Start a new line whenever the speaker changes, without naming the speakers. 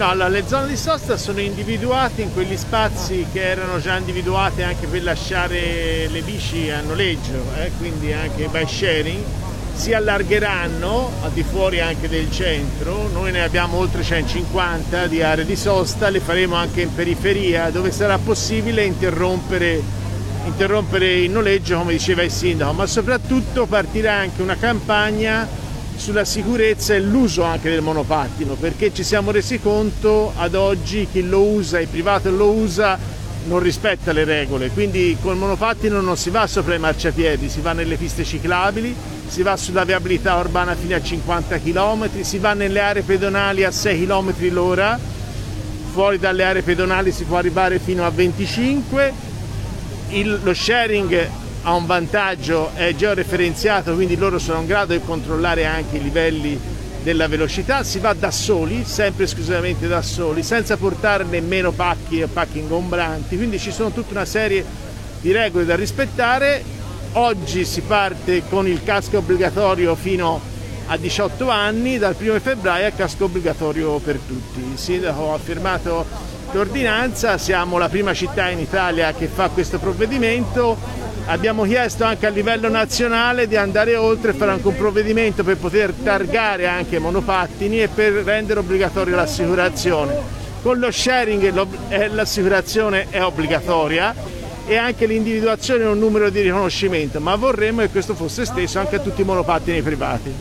No, allora, le zone di sosta sono individuate in quegli spazi che erano già individuati anche per lasciare le bici a noleggio, quindi anche by sharing. Si allargheranno al di fuori anche del centro, noi ne abbiamo oltre 150 di aree di sosta, le faremo anche in periferia dove sarà possibile interrompere il noleggio, come diceva il sindaco, ma soprattutto partirà anche una campagna sulla sicurezza e l'uso anche del monopattino, perché ci siamo resi conto ad oggi chi lo usa, il privato lo usa, non rispetta le regole, quindi col monopattino non si va sopra i marciapiedi, si va nelle piste ciclabili, si va sulla viabilità urbana fino a 50 km, si va nelle aree pedonali a 6 km l'ora, fuori dalle aree pedonali si può arrivare fino a 25. Lo sharing ha un vantaggio, è georeferenziato, quindi loro sono in grado di controllare anche i livelli della velocità, si va da soli, sempre esclusivamente da soli, senza portare nemmeno pacchi ingombranti, quindi ci sono tutta una serie di regole da rispettare. Oggi si parte con il casco obbligatorio fino a 18 anni, dal 1 febbraio è casco obbligatorio per tutti. Il sindaco ha firmato l'ordinanza, siamo la prima città in Italia che fa questo provvedimento. Abbiamo chiesto anche a livello nazionale di andare oltre e fare anche un provvedimento per poter targare anche monopattini e per rendere obbligatoria l'assicurazione. Con lo sharing l'assicurazione è obbligatoria e anche l'individuazione di un numero di riconoscimento, ma vorremmo che questo fosse esteso anche a tutti i monopattini privati.